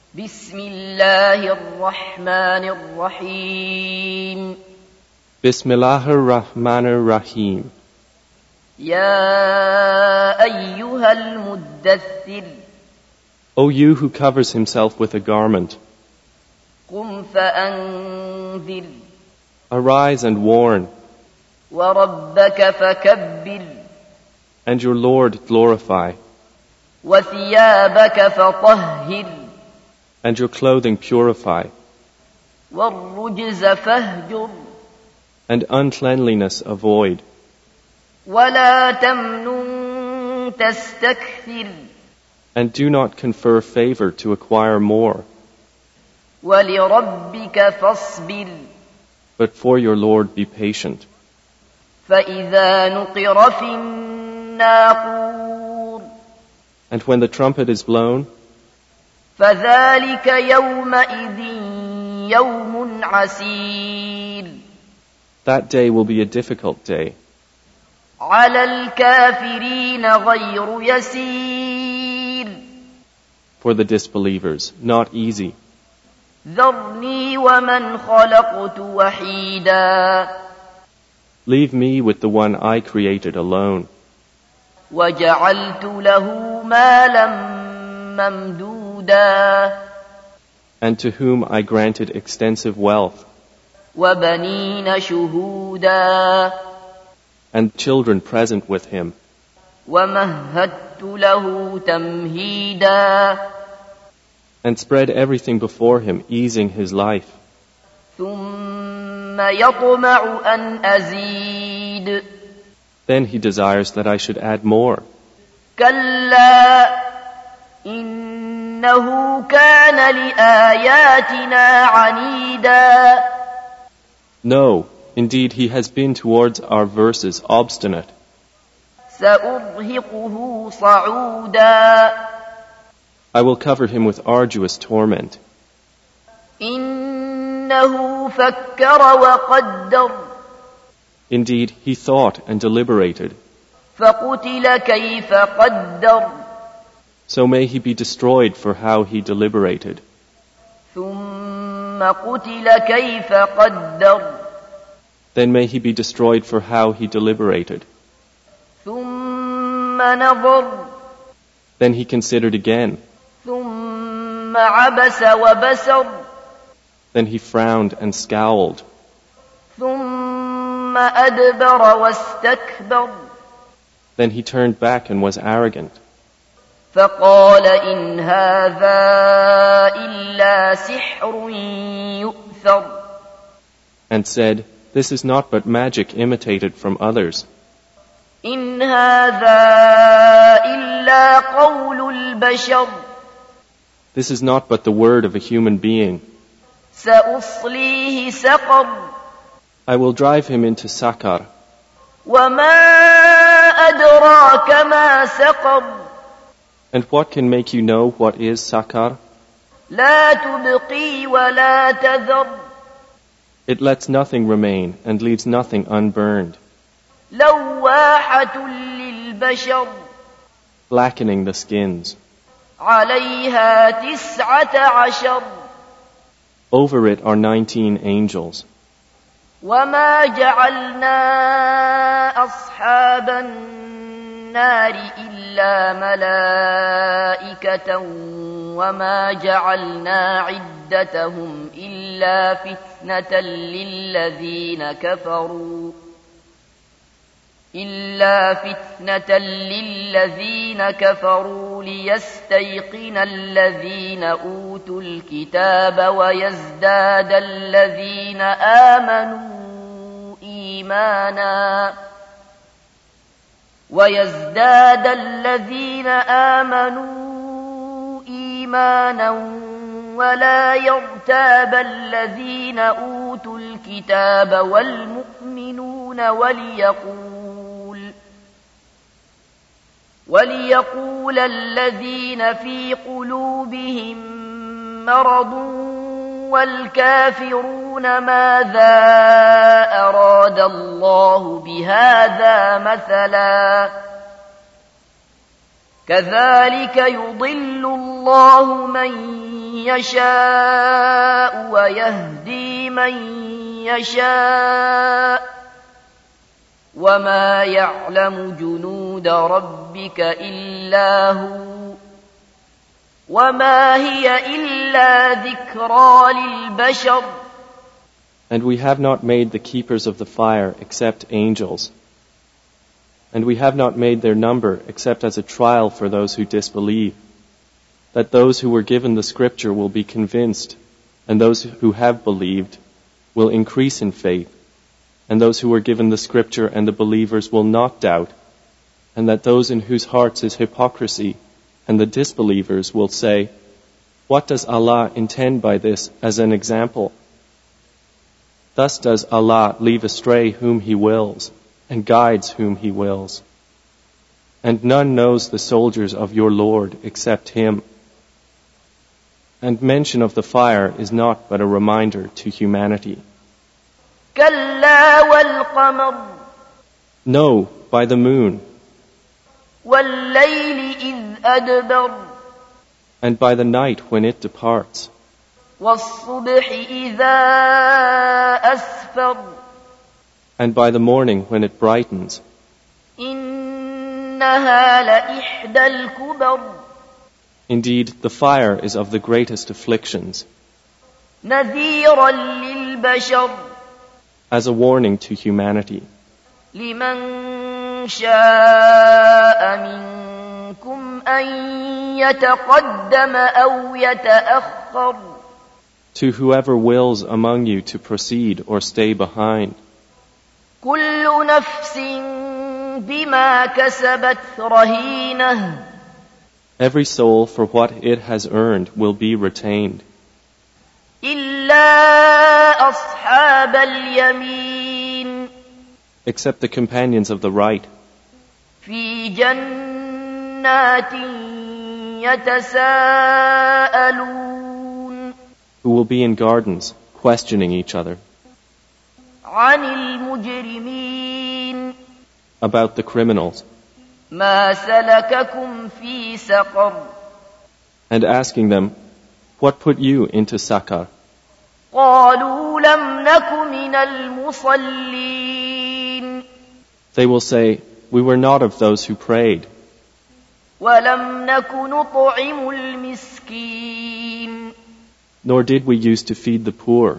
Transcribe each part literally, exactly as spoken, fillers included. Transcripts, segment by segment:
بسم الله الرحمن الرحيم بسم الله الرحمن الرحيم يا أيها المدثر O you who covers himself with a garment, قم فأنذر arise and warn, وربك فكبر and your Lord glorify, وثيابك فطهر and your clothing purify, والرجز فاهجر and uncleanliness avoid, ولا تمنن تستكثر and do not confer favor to acquire more, ولربك فاصبر but for your Lord be patient. فإذا نقر في الناقور And when the trumpet is blown, فذلك يومئذ يوم عسير that day will be a difficult day. على الكافرين غير يسير For the disbelievers, not easy. ذرني ومن خلقت وحيدا Leave me with the one I created alone, وجعلت له مالا ممدودا and to whom I granted extensive wealth, وبنين شهودا and children present with him, ومهدت له تمهيدا and spread everything before him, easing his life. ثم يطمع أن أزيد Then he desires that I should add more. كلا إنه كان لآياتنا عنيدا No, indeed he has been towards our verses obstinate. سأرهقه صعودا I will cover him with arduous torment. إنه فكر وقدر Indeed, he thought and deliberated. فقتل كيف قدر So may he be destroyed for how he deliberated. ثم قتل كيف قدر Then may he be destroyed for how he deliberated. ثم نظر Then he considered again. ثم عبس وبسر Then he frowned and scowled. ثم أدبر واستكبر Then he turned back and was arrogant. فقال إن هذا إلا سحر يؤثر And said, This is not but magic imitated from others. إن هذا إلا قول البشر This is not but the word of a human being. سأصليه سقر I will drive him into Sakar. وما أدراك ما سقر And what can make you know what is Sakar? لا تبقي ولا تذر It lets nothing remain and leaves nothing unburned, لواحة للبشر blackening the skins. عليها تسعة عشر Over it are nineteen angels. وما جعلنا أصحاب النار إلا ملائكة وما جعلنا عدتهم إلا فتنة للذين كفروا إلا فتنة للذين كفروا ليستيقن الذين أوتوا الكتاب ويزداد الذين آمنوا إيمانا ويزداد الذين آمنوا إيمانا ولا يرتاب الذين أوتوا الكتاب والمؤمنون وليقول وليقول الذين في قلوبهم مرض والكافرون ماذا أراد الله بهذا مثلا كذلك يضل الله من يشاء ويهدي من يشاء وما يعلم جنود ربك إلا هو وما هي إلا ذكرى للبشر. And we have not made the keepers of the fire except angels. And we have not made their number except as a trial for those who disbelieve, that those who were given the scripture will be convinced, and those who have believed will increase in faith, and those who were given the scripture and the believers will not doubt, and that those in whose hearts is hypocrisy and the disbelievers will say, "What does Allah intend by this as an example?" Thus does Allah leave astray whom He wills, and guides whom He wills. And none knows the soldiers of your Lord except Him. And mention of the fire is not but a reminder to humanity. كلا والقمر No, by the moon, والليل إذ أدبر and by the night when it departs, والصبح إذا أسفر and by the morning when it brightens. إنها لإحدى الكبر Indeed, the fire is of the greatest afflictions, نذيرا للبشر as a warning to humanity. لمن شاء منكم أن يتقدم أو يتأخر To whoever wills among you to proceed or stay behind. كل نفس بما كسبت رهينة Every soul for what it has earned will be retained, إلا أصحاب اليمين except the companions of the right, في جنات يتساءلون who will be in gardens, questioning each other عن المجرمين about the criminals, ما سلككم في سقر and asking them, "What put you into Sakar?" قالوا لم نك من المصلين They will say, "We were not of those who prayed, ولم نك نطعم المسكين nor did we use to feed the poor,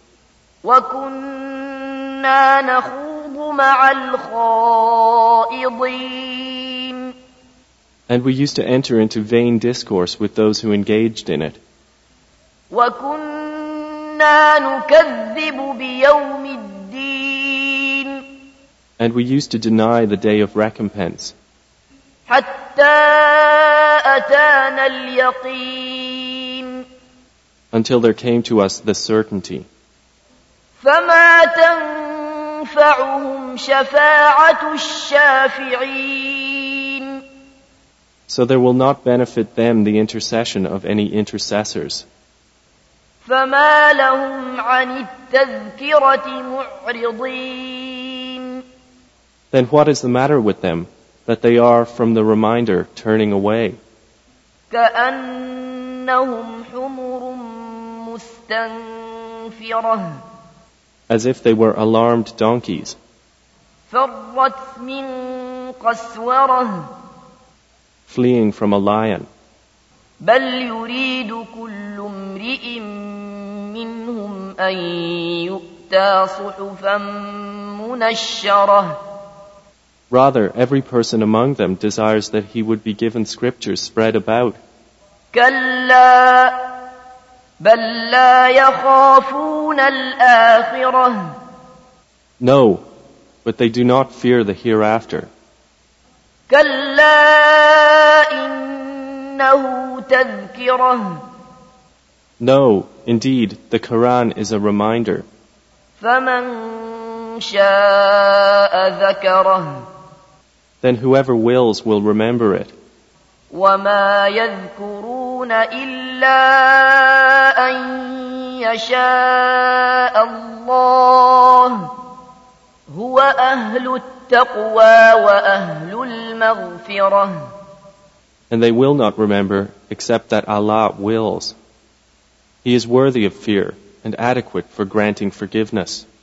وكنا نخوض مع الخائضين and we used to enter into vain discourse with those who engaged in it, وكنا نكذب بيوم الدين and we used to deny the day of recompense, حتى أتانا اليقين until there came to us the certainty. فما تنفعهم شفاعة الشافعين So there will not benefit them the intercession of any intercessors. فما لهم عن التذكرة معرضين Then what is the matter with them, that they are from the reminder turning away, كأنهم حمر مستنفرة as if they were alarmed donkeys, فرت من قسورة fleeing from a lion? بل يريد كل امرئ منهم أن يؤتى صحفا منشرة Rather, every person among them desires that he would be given scriptures spread about. كلا بل لا يخافون الآخرة No, but they do not fear the hereafter. كلا إنه تذكرة No, indeed, the Quran is a reminder. فمن شاء ذكره Then whoever wills will remember it. وما يذكرون إلا أن يشاء الله هو أهل التقوى وأهل المغفرة And they will not remember except that Allah wills. He is worthy of fear and adequate for granting forgiveness.